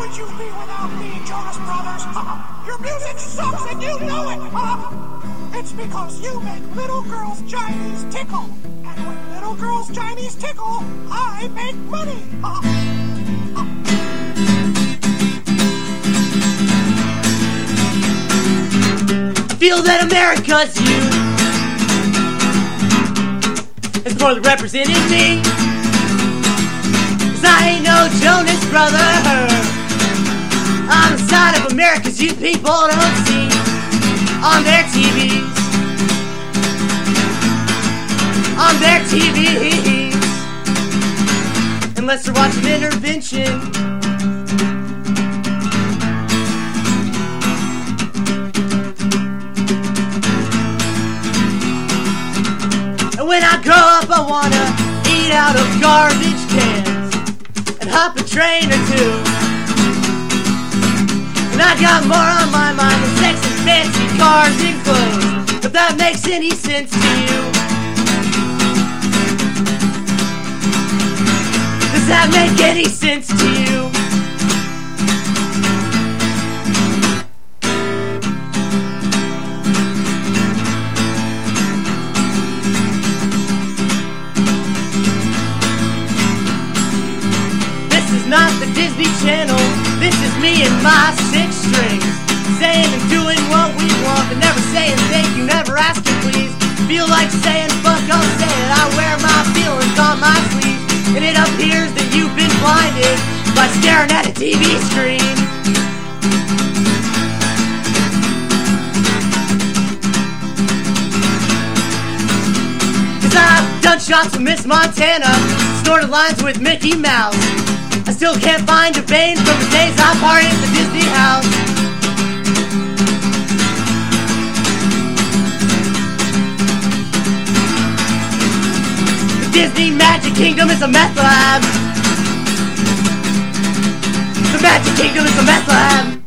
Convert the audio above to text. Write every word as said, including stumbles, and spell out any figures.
would you be without me, Jonas Brothers? Your music sucks and you know it. It's because you make little girls' Chinese tickle. And when little girls' Chinese tickle, I make money. I feel that America's youth is more than representing me. Cause I ain't no Jonas Brother. I'm the side of America's youth people don't see on their T Vs. On their T Vs. Unless they're watching Intervention. And when I grow up I wanna eat out of garbage cans and hop a train or two. And I got more on my mind than sex and fancy cars and clothes. If that makes any sense to you. Does that make any sense to you? This is not the Disney Channel. This is me and my six strings, saying and doing what we want, but never saying thank you, never asking please. Feel like saying fuck, I'll say it. I wear my feelings on my sleeve, and it appears that you've been blinded by staring at a T V screen. Cause I've done shots with Miss Montana, snorted lines with Mickey Mouse. I still can't find a vein from the days I partied at the Disney house. The Disney Magic Kingdom is a meth lab. The Magic Kingdom is a meth lab.